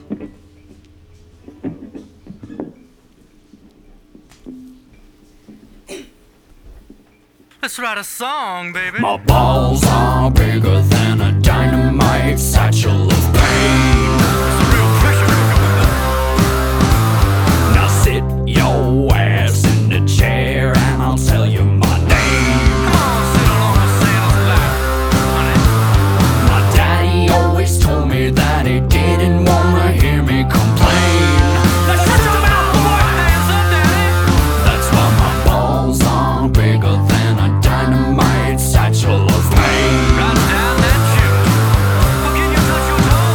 Let's write a song, baby. My balls are bigger than a dynamite satchel of pain. It's a real pressure cooker. Now sit your ass in the chair and I'll tell you my name. Come on, sit along and say it loud, honey. My daddy always told me that he didn't wanna hear me complain. Now shut your mouth, boy! Hands up, daddy! That's why my balls are bigger than a dynamite satchel of pain. Right down that chute. Well, can you touch your toes?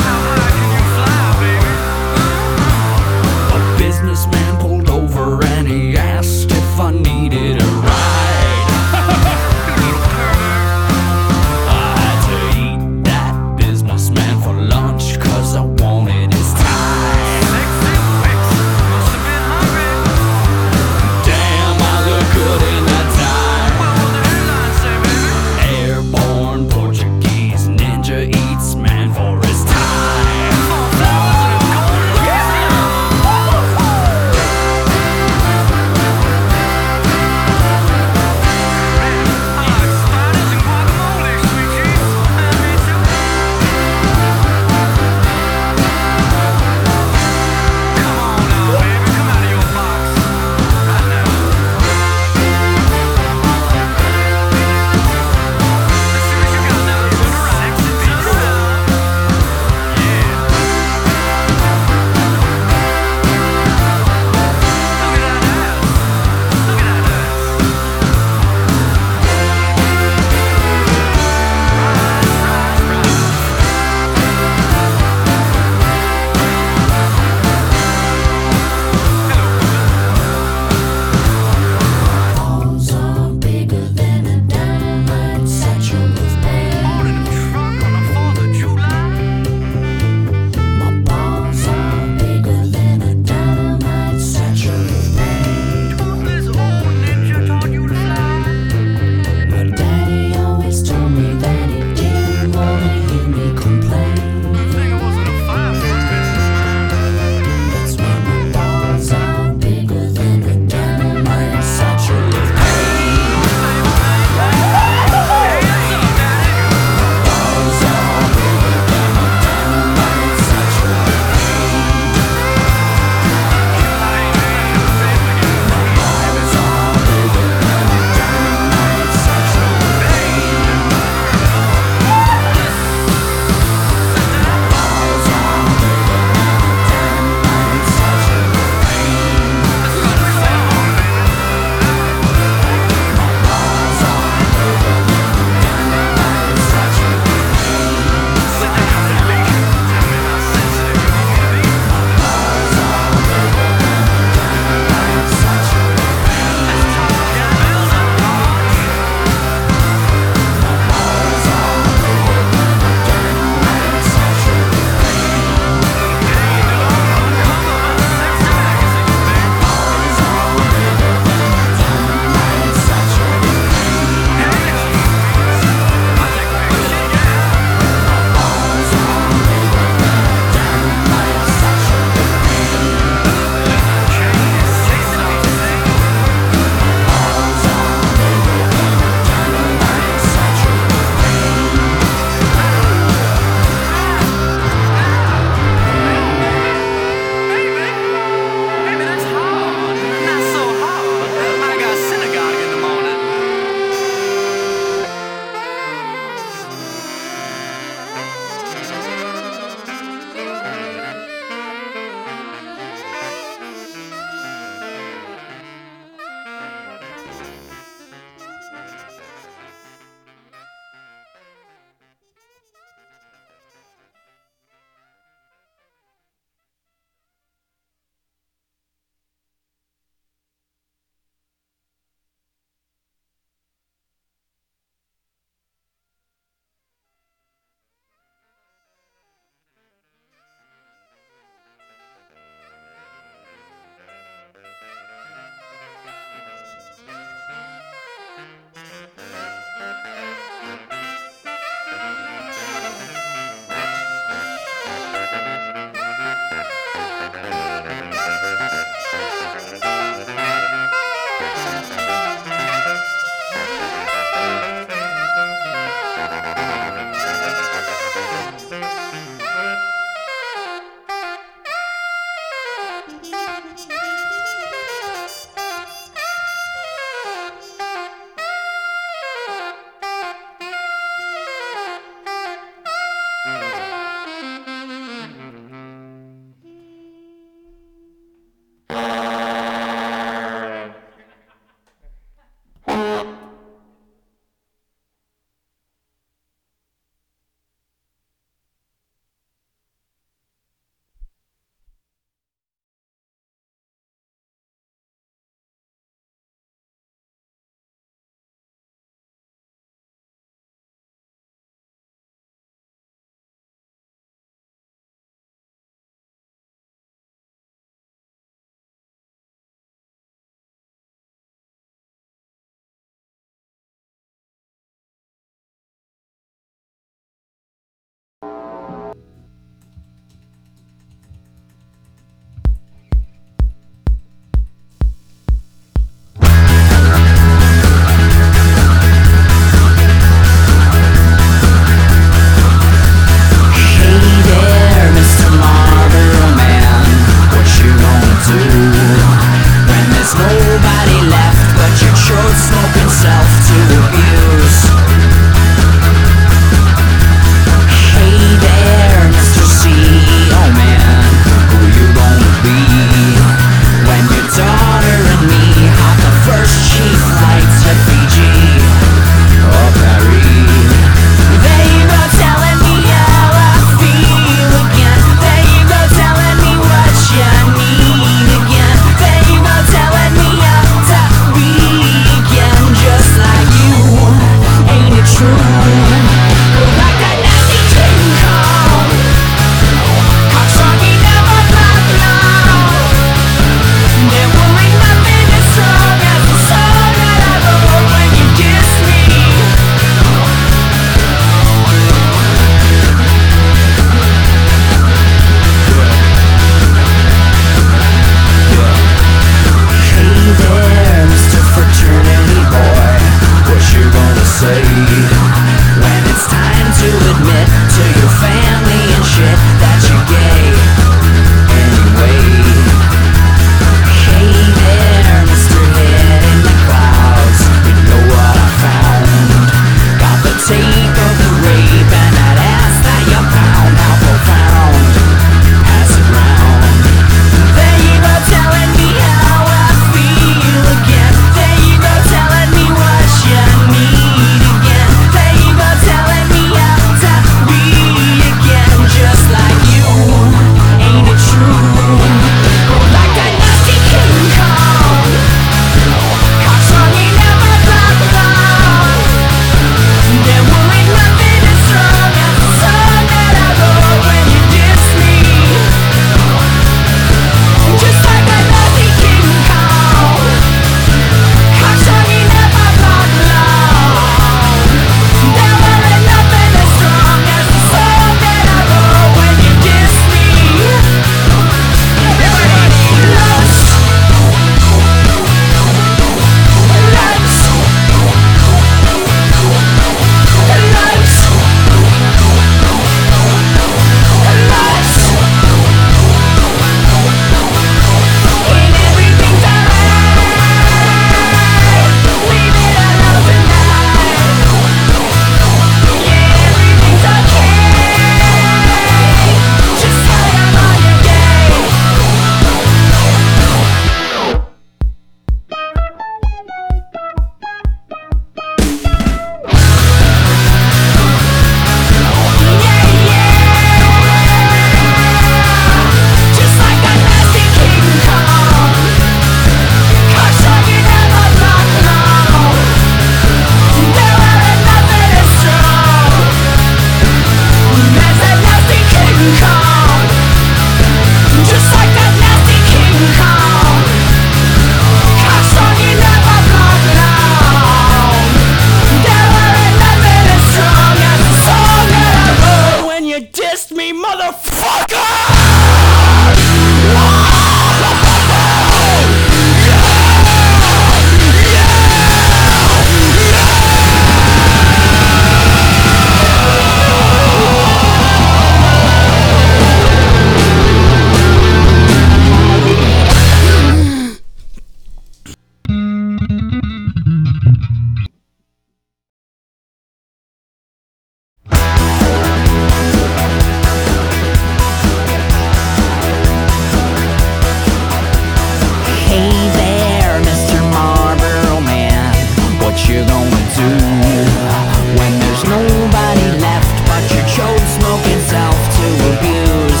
do when there's nobody left but your choke smoking self to abuse?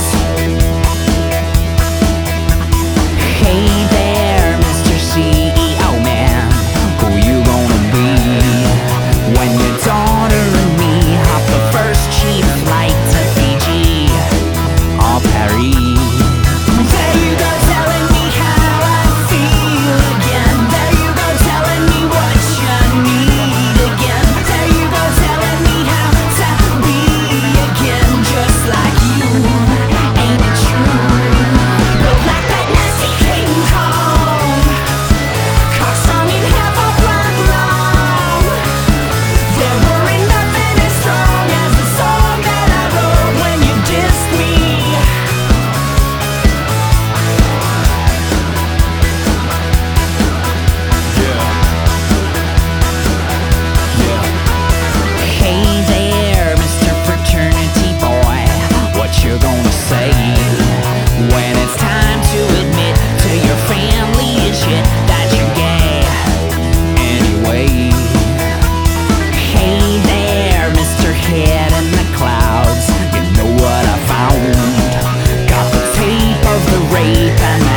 Hey there, Mr. CEO man, who you gonna be when your daughter and me hop the first cheap flight to Fiji or Paris? There you go telling me how I feel again. There you go telling me what you need again. There you go telling me how to be again, just like you. Ain't it true? But like that nasty King Kong, caught singing half a block long. There weren't nothing as strong as the song that I wrote when you dissed me. Hey there, Mr. Fraternity Boy, what you gonna say when it's time to admit to your family and shit that you're gay? Anyway, hey there, Mr. Head in the clouds, you know what I found? Got the tape of the rape and